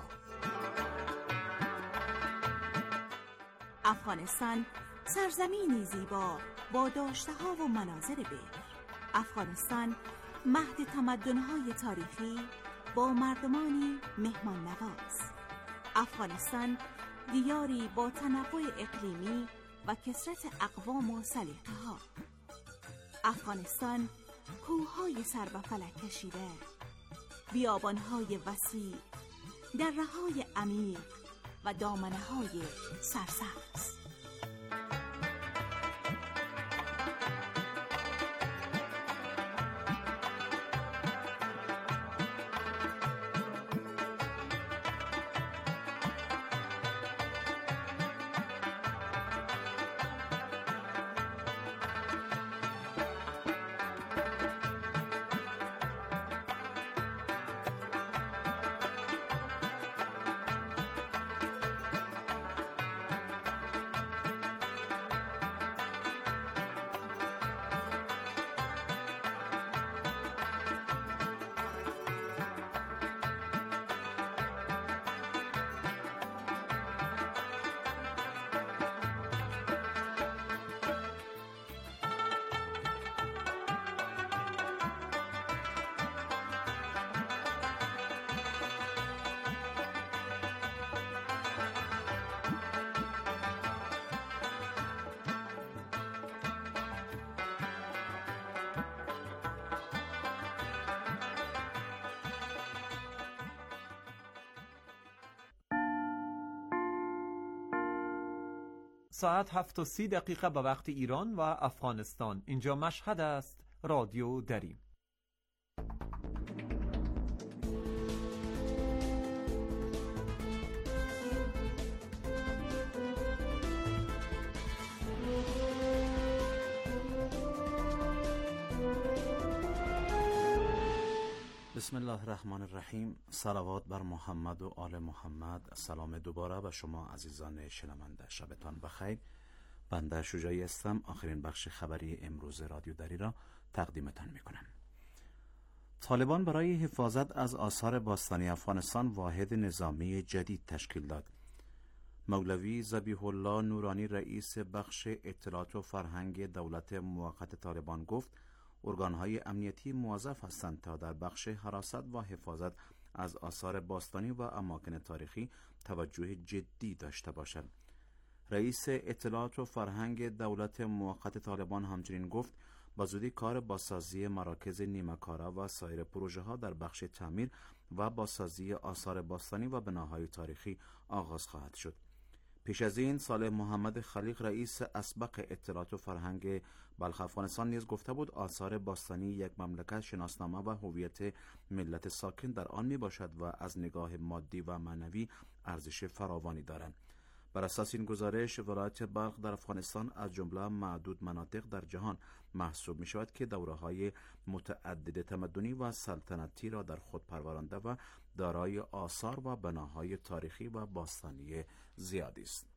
افغانستان سرزمینی زیبا با داشته‌ها و مناظر بکر. افغانستان مهد تمدن‌های تاریخی با مردمانی مهمان نواز. افغانستان دیاری با تنوع اقلیمی و کثرت اقوام و سلیقه‌ها. افغانستان کوه‌های سر به فلک کشیده، بیابان‌های وسیع، دره‌های عمیق و دامنه‌های سرسبز.
ساعت 7:30 به وقت ایران و افغانستان. اینجا مشهد است. رادیو دریم.
بسم الله الرحمن الرحیم. صلوات بر محمد و آل محمد. سلام دوباره به شما عزیزان شنونده. شبتان بخیر. بنده شجاعی هستم. آخرین بخش خبری امروز رادیو دری را تقدیمتان میکنم. طالبان برای حفاظت از آثار باستانی افغانستان واحد نظامی جدید تشکیل داد. مولوی ذبیح الله نورانی رئیس بخش اطلاعات و فرهنگ دولت موقت طالبان گفت ارگان‌های امنیتی موظف هستند تا در بخش حراست و حفاظت از آثار باستانی و اماکن تاریخی توجه جدی داشته باشند. رئیس اطلاعات و فرهنگ دولت موقت طالبان همچنین گفت با زودی کار بازسازی مراکز نیمه‌کاره و سایر پروژه‌ها در بخش تعمیر و بازسازی آثار باستانی و بناهای تاریخی آغاز خواهد شد. پیش از این صالح محمد خلیق رئیس اسبق اطلاعات و فرهنگ بلخ افغانستان نیز گفته بود آثار باستانی یک مملکت شناسنامه و هویت ملت ساکن در آن می باشد و از نگاه مادی و معنوی ارزش فراوانی دارند. بر اساس این گزارش ولایت بلخ در افغانستان از جمله معدود مناطق در جهان محسوب می شود که دوره‌های متعدد تمدنی و سلطنتی را در خود پرورانده و دارای آثار و بناهای تاریخی و باستانی زیادی است.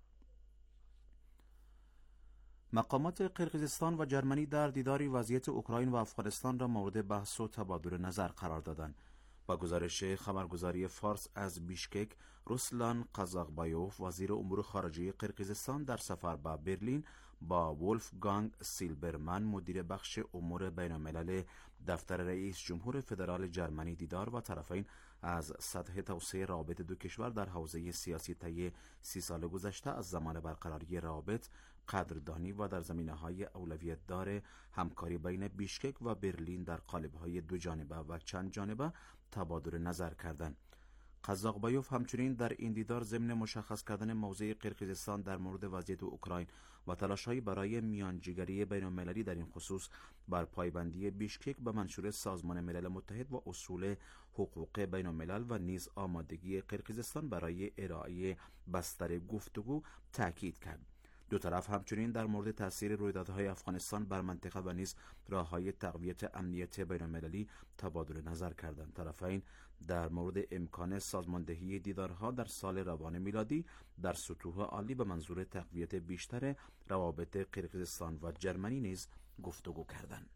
مقامات قرقیزستان و جرمنی در دیداری وضعیت اوکراین و افغانستان را مورد بحث و تبادل نظر قرار دادند. با گزارش خبرگزاری فارس از بیشکک، روسلان قازاقبایوف وزیر امور خارجه قرقیزستان در سفر به برلین با ولفگانگ سیلبرمن مدیر بخش امور بین الملل دفتر رئیس جمهور فدرال جرمنی دیدار و طرفین از سطح توسعه روابط دو کشور در حوزه سیاسی طی 30 سال گذشته از زمان برقراری روابط قدردانی و در زمینه‌های اولویت دار همکاری بین بیشکک و برلین در قالب‌های دو جانبه و چند جانبه تبادل نظر کردند. قازاقبایوف همچنین در این دیدار ضمن مشخص کردن موضع قرقیزستان در مورد وضعیت اوکراین و تلاش‌های برای میانجیگری بین‌المللی در این خصوص بر پایبندی بیشکک به منشور سازمان ملل متحد و اصول حقوق بین‌الملل و نیز آمادگی قرقیزستان برای ارائه بستر گفتگو تاکید کرد. دو طرف همچنین در مورد تاثیر رویدادهای افغانستان بر منطقه و نیز راه‌های تقویت امنیت بین‌المللی تبادل نظر کردند. طرفین در مورد امکان سازماندهی دیدارها در سال روان میلادی در سطوح عالی به منظور تقویت بیشتر روابط قرقیزستان و جرمنی نیز گفتگو کردند.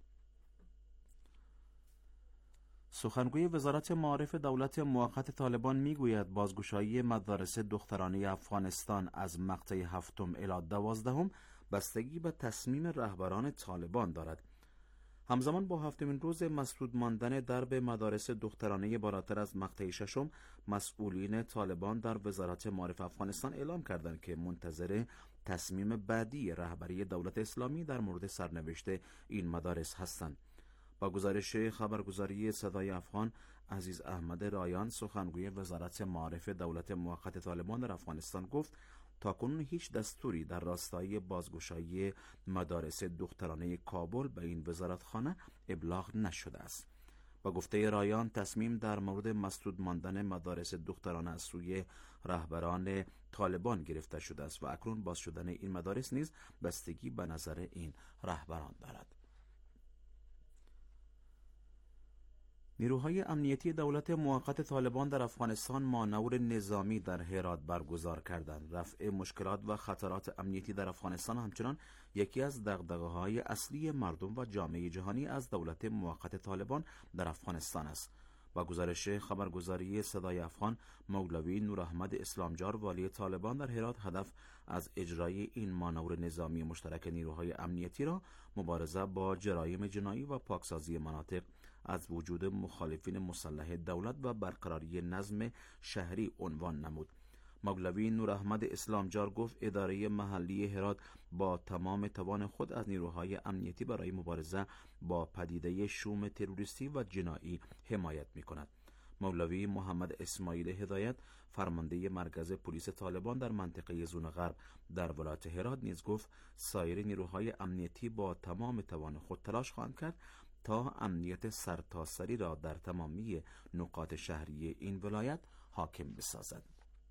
سخنگوی وزارت معارف دولت موقت طالبان میگوید بازگشایی مدارس دخترانه افغانستان از مقطع 7 الی 12 بستگی به تصمیم رهبران طالبان دارد. همزمان با 7مین روز مسدود ماندن درب مدارس دخترانه بالاتر از مقطع 6، مسئولین طالبان در وزارت معارف افغانستان اعلام کردند که منتظر تصمیم بعدی رهبری دولت اسلامی در مورد سرنوشت این مدارس هستند. با گزارش خبرگزاری صدای افغان، عزیز احمد رایان سخنگوی وزارت معارف دولت موقت طالبان در افغانستان گفت تاکنون هیچ دستوری در راستای بازگشایی مدارس دخترانه کابل به این وزارتخانه ابلاغ نشده است. با گفته رایان تصمیم در مورد مسدود ماندن مدارس دخترانه از سوی رهبران طالبان گرفته شده است و اکنون باز شدن این مدارس نیز بستگی به نظر این رهبران دارد. نیروهای امنیتی دولت موقت طالبان در افغانستان مانور نظامی در هرات برگزار کردند. رفع مشکلات و خطرات امنیتی در افغانستان همچنان یکی از دغدغه‌های اصلی مردم و جامعه جهانی از دولت موقت طالبان در افغانستان است. با گزارش خبرگزاری صدای افغان، مولوی نوراحمد اسلامجار والی طالبان در هرات هدف از اجرای این مانور نظامی مشترک نیروهای امنیتی را مبارزه با جرایم جنایی و پاکسازی مناطق از وجود مخالفین مسلح دولت و برقراری نظم شهری عنوان نمود. مولوی نوراحمد اسلامجار گفت اداره محلی هرات با تمام توان خود از نیروهای امنیتی برای مبارزه با پدیده شوم تروریستی و جنایی حمایت می‌کند. مولوی محمد اسماعیل هدایت فرمانده مرکز پلیس طالبان در منطقه زون غرب در ولایت هرات نیز گفت سایر نیروهای امنیتی با تمام توان خود تلاش خواهند کرد تا امنیت سرتاسری را در تمامی نقاط شهری این ولایت حاکم بسازد.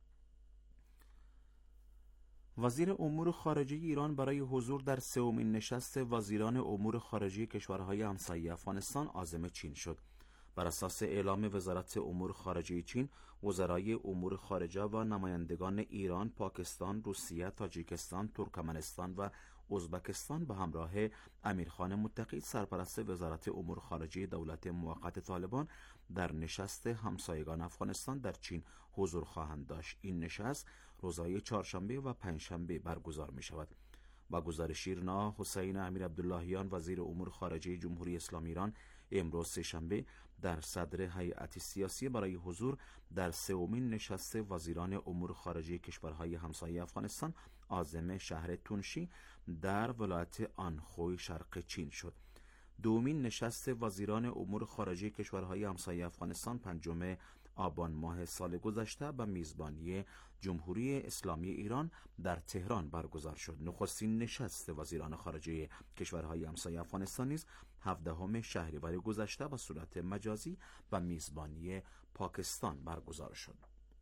وزیر امور خارجه ایران برای حضور در سومین نشست وزیران امور خارجه کشورهای همسایه افغانستان عازم چین شد. بر اساس اعلام وزارت امور خارجه چین، وزرای امور خارجه و نمایندگان ایران، پاکستان، روسیه، تاجیکستان، ترکمنستان و ازبکستان به همراه امیرخان متقی سرپرست وزارت امور خارجه دولت موقت طالبان در نشست همسایگان افغانستان در چین حضور خواهند داشت. این نشست روزهای چهارشنبه و پنجشنبه برگزار می شود. با گزارش شیرنا حسین امیر عبداللهیان وزیر امور خارجه جمهوری اسلامی ایران امروز سه‌شنبه در صدر هیئت سیاسی برای حضور در سومین نشست وزیران امور خارجه کشورهای همسایه افغانستان عازم شهر تونشی در ولایت آنخوی شرق چین شد. دومین نشست وزیران امور خارجه کشورهای همسایه افغانستان 5 آبان ماه سال گذشته به میزبانی جمهوری اسلامی ایران در تهران برگزار شد. نخستین نشست وزیران خارجه کشورهای همسایه افغانستان نیز 17 شهریور گذشته به صورت مجازی و میزبانی پاکستان برگزار شد.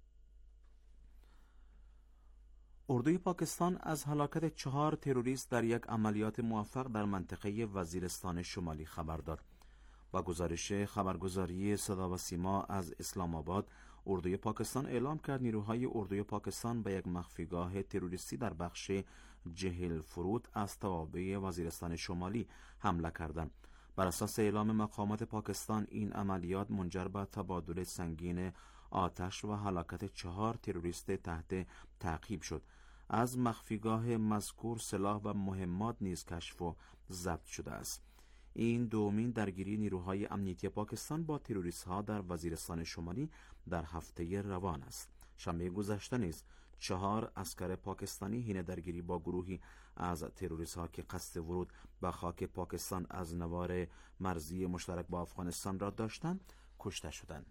اردوی پاکستان از هلاکت 4 تروریست در یک عملیات موفق در منطقه وزیرستان شمالی خبر داد. با گزارش خبرگزاری صدا و سیما از اسلام آباد، اردوی پاکستان اعلام کرد نیروهای اردوی پاکستان به یک مخفیگاه تروریستی در بخش جهل فرود از توابع وزیرستان شمالی حمله کردند. بر اساس اعلام مقامات پاکستان، این عملیات منجر به تبادل سنگین آتش و هلاکت 4 تروریست تحت تعقیب شد. از مخفیگاه مذکور سلاح و مهمات نیز کشف و ضبط شده است. این دومین درگیری نیروهای امنیتی پاکستان با تروریست ها در وزیرستان شمالی در هفته روان است. شنبه گذشته نیز 4 عسکر پاکستانی حین درگیری با گروهی از تروریست ها که قصد ورود به خاک پاکستان از نوار مرزی مشترک با افغانستان را داشتند کشته شدند.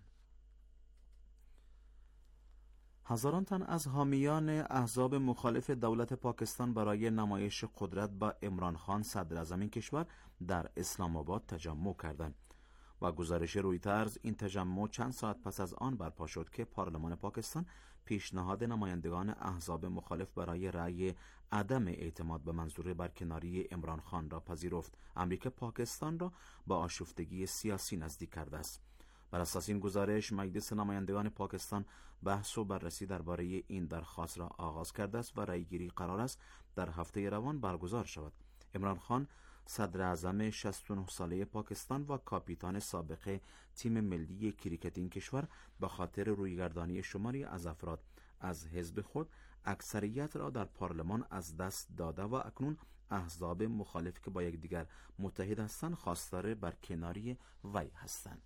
هزاران تن از حامیان احزاب مخالف دولت پاکستان برای نمایش قدرت با عمران خان صدر اعظم این کشور در اسلام آباد تجمع کردند. و گزارش رویترز این تجمع چند ساعت پس از آن برپا شد که پارلمان پاکستان پیشنهاد نمایندگان احزاب مخالف برای رأی عدم اعتماد به منظور برکناری عمران خان را پذیرفت. امری که پاکستان را با آشفتگی سیاسی نزدیک کرده است. بر اساس این گزارش مجلس نمایندگان پاکستان بحث و بررسی درباره این درخواست را آغاز کرده است و رأیگیری قرار است در هفته روان برگزار شود. عمران خان صدر اعظم 69 ساله پاکستان و کاپیتان سابق تیم ملی کریکت این کشور به خاطر رویگردانی شماری از افراد از حزب خود اکثریت را در پارلمان از دست داده و اکنون احزاب مخالف که با یکدیگر متحد هستند خواستار برکناری وی هستند.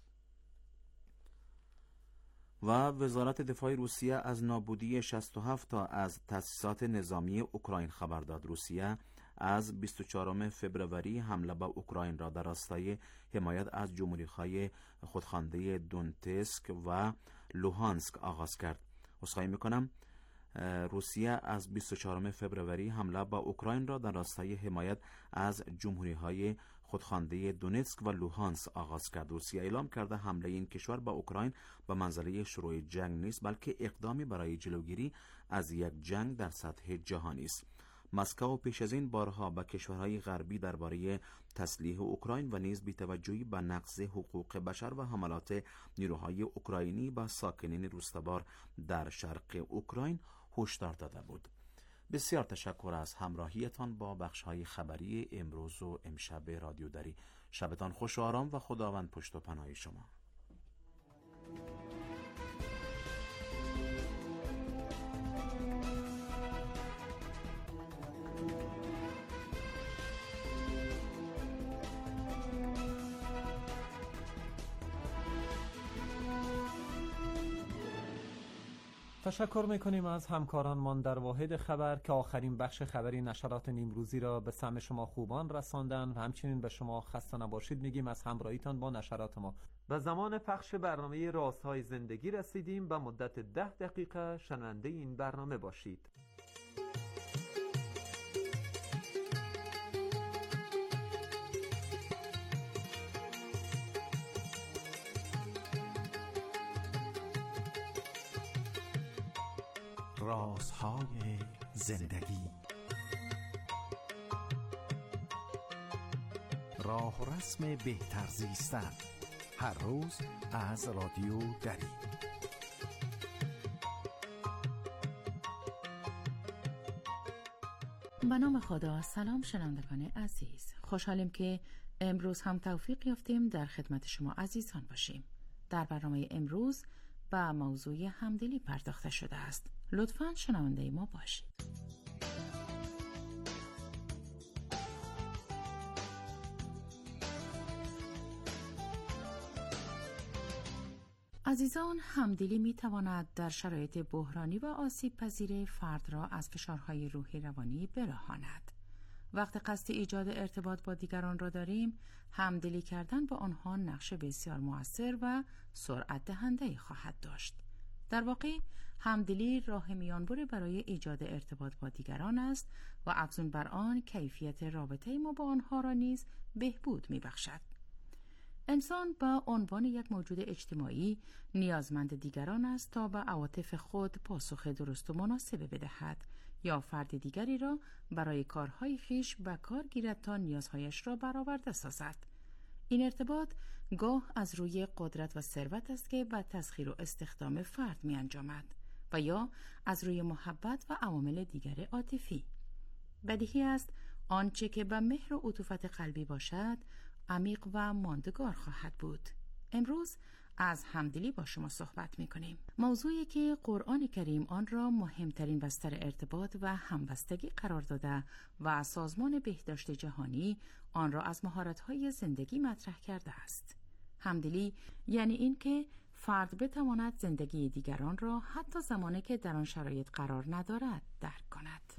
و وزارت دفاع روسیه از نابودی 67 تا از تأسیسات نظامی اوکراین خبر داد. روسیه از 24 فوریه حمله به اوکراین را در راستای حمایت از جمهوری‌های خودخوانده دونتسک و لوهانسک آغاز کرد. عذرخواهی می‌کنم. روسیه از 24 فوریه حمله به اوکراین را در راستای حمایت از جمهوری‌های خودخوانده دونتسک و لوهانسک آغاز کرد. روسیه اعلام کرده حمله این کشور به اوکراین به منزله شروع جنگ نیست، بلکه اقدامی برای جلوگیری از یک جنگ در سطح جهانی است. مسکو پیش از این بارها به کشورهای غربی درباره تسلیح اوکراین و نیز بی‌توجهی به نقض حقوق بشر و حملات نیروهای اوکراینی به ساکنین روستابار در شرق اوکراین هشدار داده بود. بسیار تشکر از همراهیتان با بخش‌های خبری امروز و امشب رادیو دری. شبتان خوش و آرام و خداوند پشت و پناه شما.
تشکر میکنیم از همکارانمان در واحد خبر که آخرین بخش خبری نشرات نیمروزی را به سمع شما خوبان رساندن و همچنین به شما خسته نباشید میگیم از همراهیتان با نشرات ما. به زمان پخش برنامه رازهای زندگی رسیدیم. به مدت 10 دقیقه شنونده این برنامه باشید.
رازهای زندگی، راه و رسم بهتر زیستن، هر روز از رادیو دری.
به نام خدا. سلام شنوندگان عزیز، خوشحالیم که امروز هم توفیق یافتیم در خدمت شما عزیزان باشیم. در برنامه امروز به موضوع همدلی پرداخته شده است. لطفاً شنونده ما باشید. عزیزان، همدلی می تواند در شرایط بحرانی و آسیب پذیر فرد را از فشارهای روحی روانی برهاند. وقتی قصد ایجاد ارتباط با دیگران را داریم، همدلی کردن با آنها نقش بسیار مؤثر و سرعت دهنده خواهد داشت. در واقع همدلی راه میانبر برای ایجاد ارتباط با دیگران است و افزون بر آن کیفیت رابطه ما با آنها را نیز بهبود می‌بخشد. انسان به عنوان یک موجود اجتماعی نیازمند دیگران است تا به عواطف خود پاسخ درست و مناسب بدهد یا فرد دیگری را برای کارهای خویش به کار گیرد تا نیازهایش را برآورده سازد. این ارتباط گاه از روی قدرت و ثروت است که به تسخیر و استخدام فرد می انجامد و یا از روی محبت و عوامل دیگر عاطفی. بدیهی است آنچه که به مهر و عطوفت قلبی باشد عمیق و ماندگار خواهد بود. امروز از همدلی با شما صحبت می کنیم. موضوعی که قرآن کریم آن را مهمترین بستر ارتباط و همبستگی قرار داده و سازمان بهداشت جهانی آن را از مهارت‌های زندگی مطرح کرده است. همدلی یعنی این که فرد بتواند زندگی دیگران را حتی زمانی که در آن شرایط قرار ندارد درک کند.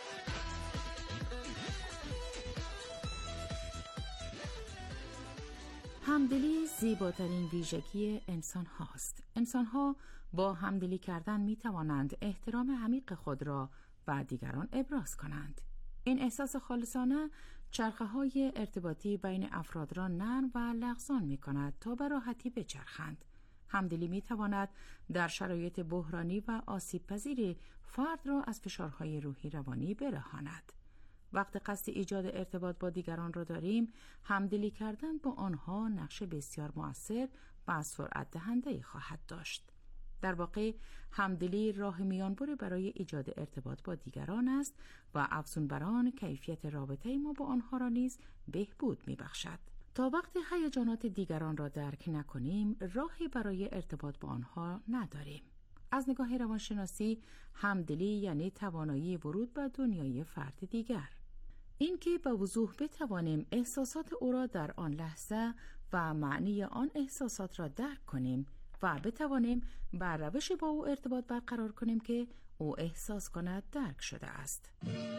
همدلی زیباترین ویژگی انسان هاست. انسان ها با همدلی کردن می توانند احترام عمیق خود را به دیگران ابراز کنند. این احساس خالصانه چرخه‌های ارتباطی بین افراد را نرم و لغزان می‌کند تا به راحتی بچرخند. همدلی می‌تواند در شرایط بحرانی و آسیب‌پذیر فرد را از فشارهای روحی روانی برهاند. وقتی قصد ایجاد ارتباط با دیگران را داریم، همدلی کردن با آنها نقش بسیار مؤثر و سرعت دهنده‌ای خواهد داشت. در واقع همدلی راه میانبر برای ایجاد ارتباط با دیگران است و افزون بر آن کیفیت رابطه ما با آنها را نیز بهبود می‌بخشد. تا وقتی هیجانات دیگران را درک نکنیم، راهی برای ارتباط با آنها نداریم. از نگاه روانشناسی، همدلی یعنی توانایی ورود به دنیای فرد دیگر. اینکه به وضوح بتوانیم احساسات او را در آن لحظه و معنی آن احساسات را درک کنیم و بتوانیم بر روش با او ارتباط برقرار کنیم که او احساس کند درک شده است.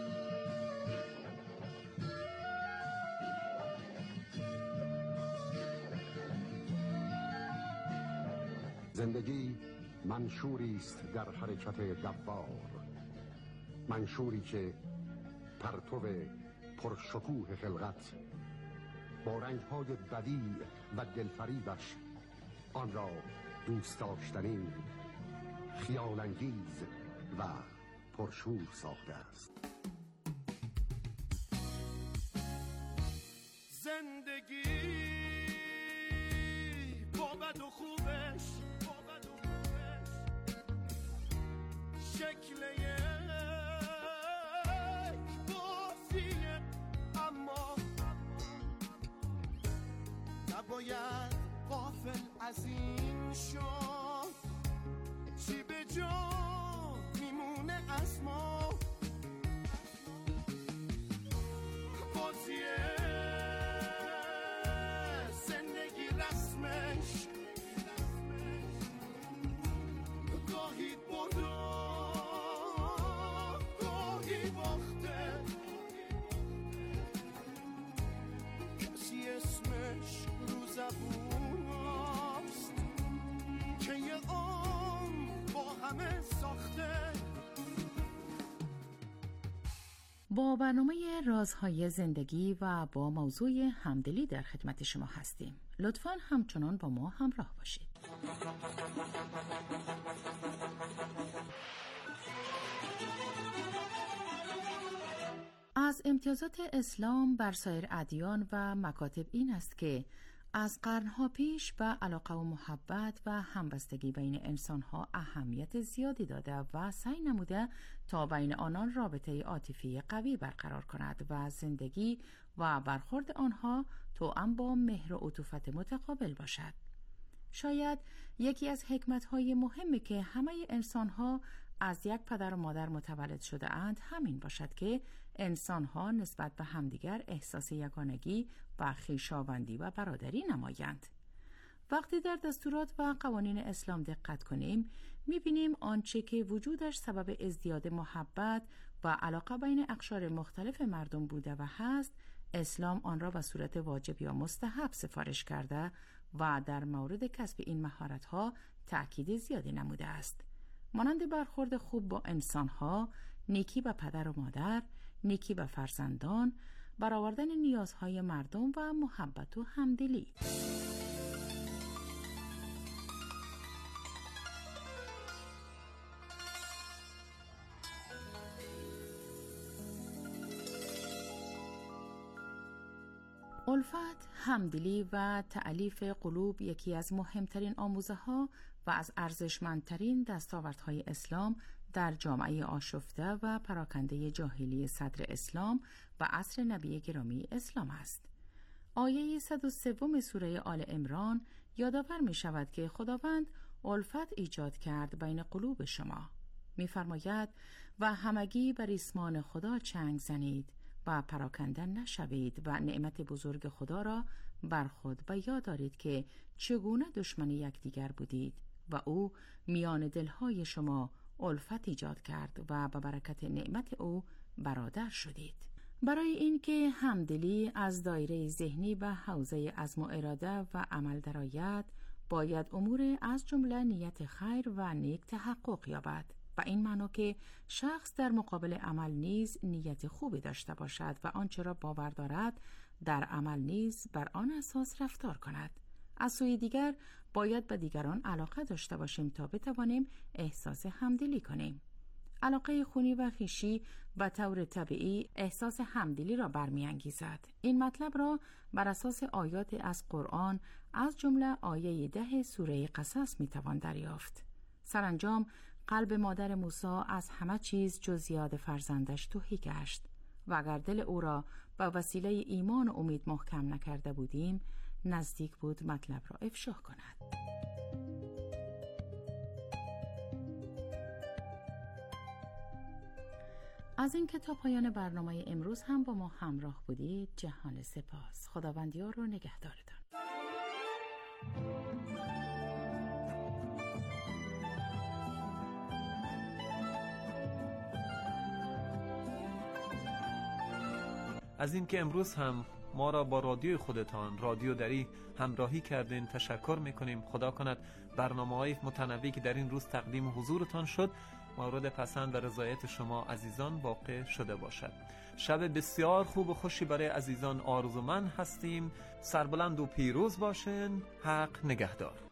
زندگی منشوری است در حرکت دوار، منشوری که پرتو پرشکوه خلقت با رنگ‌های بدیع و دلفریبش آن را دوست داشتنی، خیال‌انگیز و پرشور ساخته است.
زندگی با بد و خوبش شکل بازیه، اما نباید غافل از این شد چی به جا میمونه از ما. بازیه زندگی رسمش گاهی برده گاهی باخته، کسی اسمش رو زبون است که یه عمر با همه ساخته.
با برنامه رازهای زندگی و با موضوع همدلی در خدمت شما هستیم. لطفاً همچنان با ما همراه باشید. از امتیازات اسلام بر سایر ادیان و مکاتب این است که از قرنها پیش به علاقه و محبت و همبستگی بین انسانها اهمیت زیادی داده و سعی نموده تا بین آنان رابطه عاطفی قوی برقرار کند و زندگی و برخورد آنها توأم با مهر و عطوفت متقابل باشد. شاید یکی از حکمت‌های مهمی که همه انسان‌ها از یک پدر و مادر متولد شده اند همین باشد که انسان‌ها نسبت به همدیگر احساس یگانگی و خویشاوندی و برادری نمایند. وقتی در دستورات و قوانین اسلام دقت کنیم، می‌بینیم آنچه که وجودش سبب ازدیاد محبت و علاقه بین اقشار مختلف مردم بوده و هست، اسلام آن را به صورت واجب یا مستحب سفارش کرده و در مورد کسب این مهارت‌ها تأکید زیادی نموده است. مانند برخورد خوب با انسان‌ها، نیکی به پدر و مادر، نیکی به فرزندان، برآوردن نیازهای مردم و محبت و همدلی. الفت، همدلی و تألیف قلوب یکی از مهمترین آموزه‌ها و از ارزشمندترین دستاوردهای اسلام در جامعه آشفته و پراکنده جاهلی صدر اسلام و عصر نبی گرامی اسلام است. آیه 103 سوره آل عمران یادآور می شود که خداوند الفت ایجاد کرد بین قلوب شما. می فرماید و همگی بر ریسمان خدا چنگ زنید و پراکنده نشوید و نعمت بزرگ خدا را بر خود و یاد دارید که چگونه دشمن یکدیگر بودید و او میان دلهای شما الفت ایجاد کرد و به برکت نعمت او برادر شدید. برای اینکه همدلی از دایره ذهنی و حوزه عزم و اراده و عمل درآید، باید امور از جمله نیت خیر و نیک تحقق یابد. و این معنا که شخص در مقابل عمل نیز نیت خوبی داشته باشد و آنچه را باور دارد در عمل نیز بر آن اساس رفتار کند. از سوی دیگر باید به دیگران علاقه داشته باشیم تا بتوانیم احساس همدلی کنیم. علاقه خونی و خویشی و طور طبیعی احساس همدلی را برمی‌انگیزد. این مطلب را بر اساس آیات از قرآن از جمله آیه 10 سوره قصص میتوان دریافت. سرانجام قلب مادر موسی از همه چیز جز یاد فرزندش تهی گشت و اگر دل او را به وسیله ایمان و امید محکم نکرده بودیم نزدیک بود مطلب را افشا کند. از این که تا پایان برنامه امروز هم با ما همراه بودید جهان سپاس. خداوند یار و نگهدارتان.
از این که امروز هم ما را با رادیوی خودتان رادیو دری همراهی کردین تشکر میکنیم. خدا کند برنامه‌های متنوعی که در این روز تقدیم حضورتان شد مورد پسند و رضایت شما عزیزان واقع شده باشد. شب بسیار خوب و خوشی برای عزیزان آرزومند هستیم. سربلند و پیروز باشین. حق نگهدار.